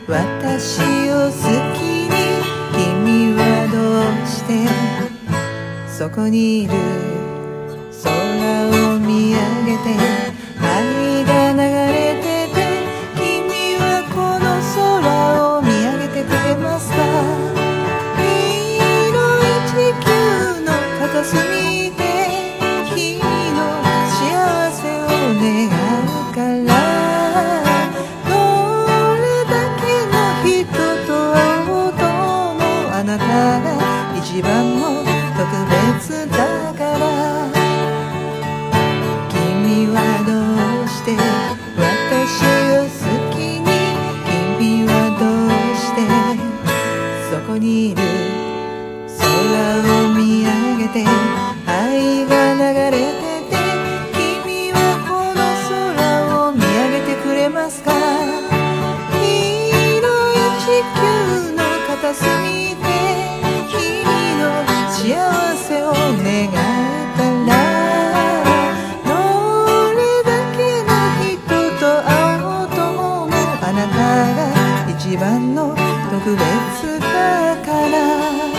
私を好きに君はどうしてそこにいる空を見上げて愛が流れてて君はこの空を見上げてくれますか広い地球の片隅で君の幸せを願うからあなたが一番の特別だから君はどうして私を好きに君はどうしてそこにいる空を見上げて愛が流れてて君はこの空を見上げてくれますか広い地球の片隅幸せを願えたらどれだけの人と会おうともあなたが一番の特別だから